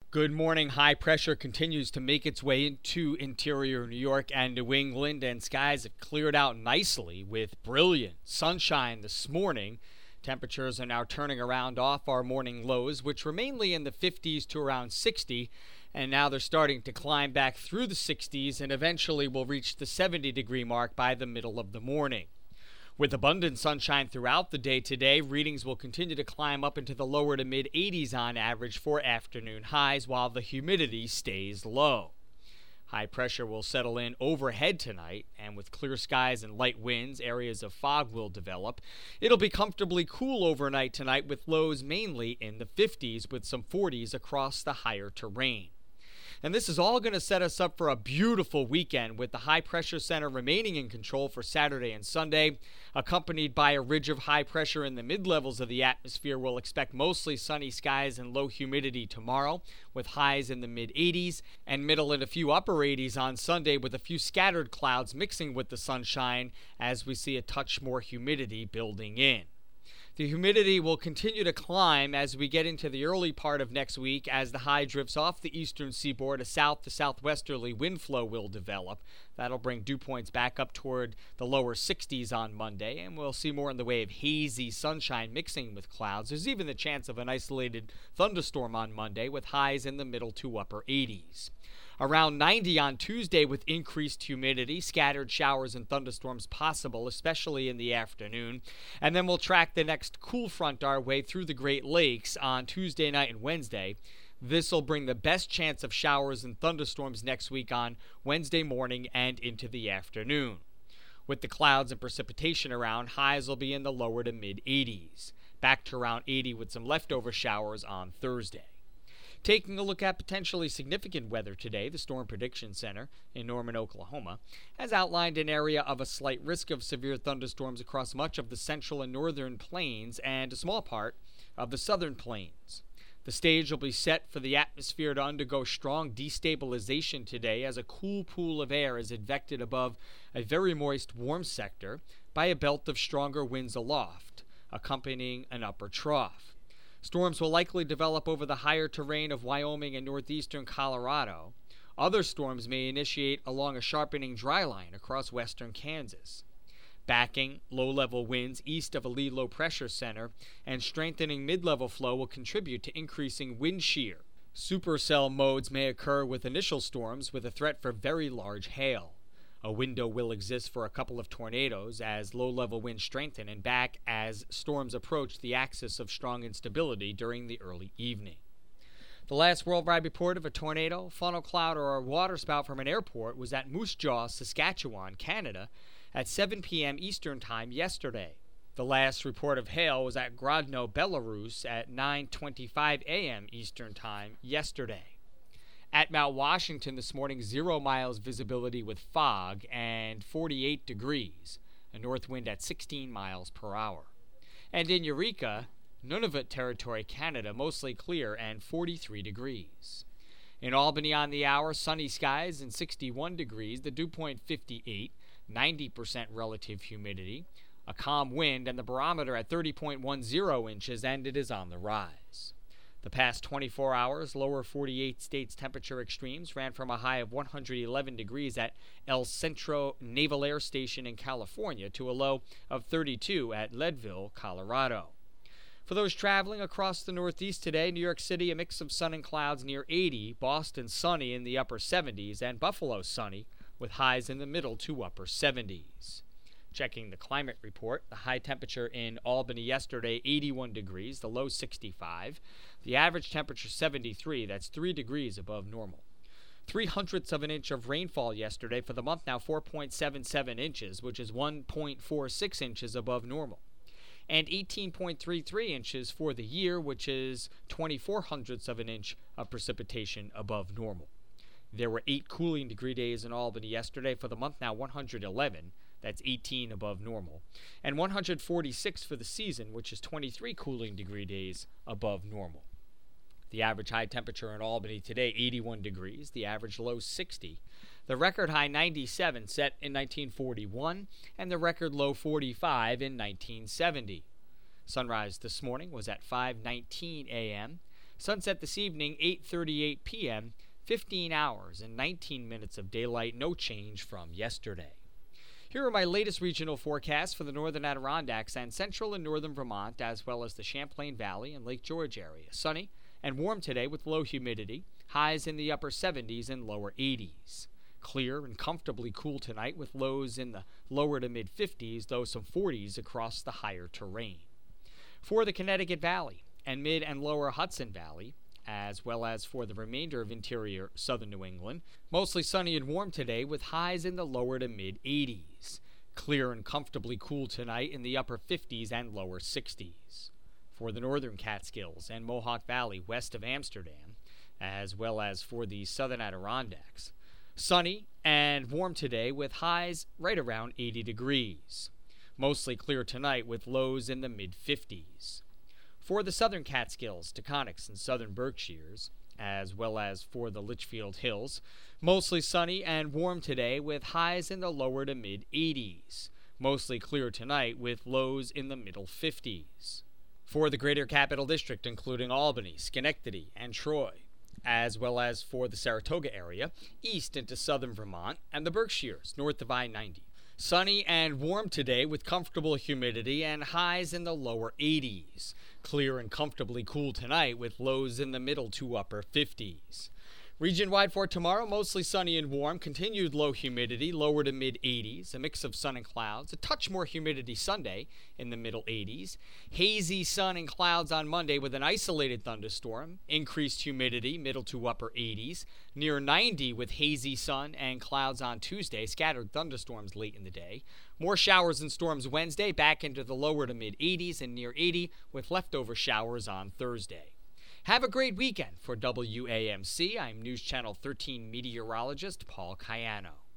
Good morning. High pressure continues to make its way into interior New York and New England, and skies have cleared out nicely with brilliant sunshine this morning. Temperatures are now turning around off our morning lows, which were mainly in the 50s to around 60, and now they're starting to climb back through the 60s and eventually will reach the 70-degree mark by the middle of the morning. With abundant sunshine throughout the day today, readings will continue to climb up into the lower to mid-80s on average for afternoon highs, while the humidity stays low. High pressure will settle in overhead tonight, and with clear skies and light winds, areas of fog will develop. It'll be comfortably cool overnight tonight with lows mainly in the 50s with some 40s across the higher terrain. And this is all going to set us up for a beautiful weekend with the high pressure center remaining in control for Saturday and Sunday, accompanied by a ridge of high pressure in the mid-levels of the atmosphere. We'll expect mostly sunny skies and low humidity tomorrow, with highs in the mid-80s and middle and a few upper 80s on Sunday, with a few scattered clouds mixing with the sunshine as we see a touch more humidity building in. The humidity will continue to climb as we get into the early part of next week as the high drifts off the eastern seaboard. A south to southwesterly wind flow will develop. That'll bring dew points back up toward the lower 60s on Monday, and we'll see more in the way of hazy sunshine mixing with clouds. There's even the chance of an isolated thunderstorm on Monday with highs in the middle to upper 80s. Around 90 on Tuesday with increased humidity, scattered showers and thunderstorms possible, especially in the afternoon. And then we'll track the next cool front our way through the Great Lakes on Tuesday night and Wednesday. This will bring the best chance of showers and thunderstorms next week on Wednesday morning and into the afternoon. With the clouds and precipitation around, highs will be in the lower to mid-80s. Back to around 80 with some leftover showers on Thursday. Taking a look at potentially significant weather today, the Storm Prediction Center in Norman, Oklahoma, has outlined an area of a slight risk of severe thunderstorms across much of the central and northern plains and a small part of the southern plains. The stage will be set for the atmosphere to undergo strong destabilization today as a cool pool of air is advected above a very moist warm sector by a belt of stronger winds aloft, accompanying an upper trough. Storms will likely develop over the higher terrain of Wyoming and northeastern Colorado. Other storms may initiate along a sharpening dry line across western Kansas. Backing low-level winds east of a lead low-pressure center and strengthening mid-level flow will contribute to increasing wind shear. Supercell modes may occur with initial storms with a threat for very large hail. A window will exist for a couple of tornadoes as low-level winds strengthen and back as storms approach the axis of strong instability during the early evening. The last worldwide report of a tornado, funnel cloud, or a waterspout from an airport was at Moose Jaw, Saskatchewan, Canada, at 7 p.m. Eastern Time yesterday. The last report of hail was at Grodno, Belarus, at 9:25 a.m. Eastern Time yesterday. At Mount Washington this morning, 0 miles visibility with fog and 48 degrees, a north wind at 16 miles per hour. And in Eureka, Nunavut Territory, Canada, mostly clear and 43 degrees. In Albany on the hour, sunny skies and 61 degrees, the dew point 58, 90% relative humidity, a calm wind, and the barometer at 30.10 inches, and it is on the rise. The past 24 hours, lower 48 states temperature extremes ran from a high of 111 degrees at El Centro Naval Air Station in California to a low of 32 at Leadville, Colorado. For those traveling across the Northeast today, New York City a mix of sun and clouds near 80, Boston sunny in the upper 70s, and Buffalo sunny with highs in the middle to upper 70s. Checking the climate report, the high temperature in Albany yesterday, 81 degrees, the low 65. The average temperature 73, that's 3 degrees above normal. 0.03 of an inch of rainfall yesterday. For the month now, 4.77 inches, which is 1.46 inches above normal. And 18.33 inches for the year, which is 0.24 of an inch of precipitation above normal. There were 8 cooling degree days in Albany yesterday. For the month now, 111. That's 18 above normal. And 146 for the season, which is 23 cooling degree days above normal. The average high temperature in Albany today, 81 degrees. The average low, 60. The record high, 97, set in 1941. And the record low, 45 in 1970. Sunrise this morning was at 5:19 a.m. Sunset this evening, 8:38 p.m., 15 hours and 19 minutes of daylight, no change from yesterday. Here are my latest regional forecasts for the northern Adirondacks and central and northern Vermont, as well as the Champlain Valley and Lake George area. Sunny and warm today with low humidity, highs in the upper 70s and lower 80s. Clear and comfortably cool tonight with lows in the lower to mid 50s, though some 40s across the higher terrain. For the Connecticut Valley and mid and lower Hudson Valley, as well as for the remainder of interior southern New England, mostly sunny and warm today with highs in the lower to mid 80s. Clear and comfortably cool tonight in the upper 50s and lower 60s. For the northern Catskills and Mohawk Valley west of Amsterdam, as well as for the southern Adirondacks, sunny and warm today with highs right around 80 degrees. Mostly clear tonight with lows in the mid 50s. For the southern Catskills, Taconics, and southern Berkshires, as well as for the Litchfield Hills, mostly sunny and warm today with highs in the lower to mid 80s. Mostly clear tonight with lows in the middle 50s. For the greater Capital District, including Albany, Schenectady, and Troy, as well as for the Saratoga area, east into southern Vermont, and the Berkshires, north of I-90. Sunny and warm today with comfortable humidity and highs in the lower 80s. Clear and comfortably cool tonight with lows in the middle to upper 50s. Region-wide for tomorrow, mostly sunny and warm, continued low humidity, lower to mid-80s, a mix of sun and clouds, a touch more humidity Sunday in the middle 80s, hazy sun and clouds on Monday with an isolated thunderstorm, increased humidity, middle to upper 80s, near 90 with hazy sun and clouds on Tuesday, scattered thunderstorms late in the day, more showers and storms Wednesday, back into the lower to mid-80s and near 80 with leftover showers on Thursday. Have a great weekend. For WAMC, I'm News Channel 13 meteorologist Paul Cayano.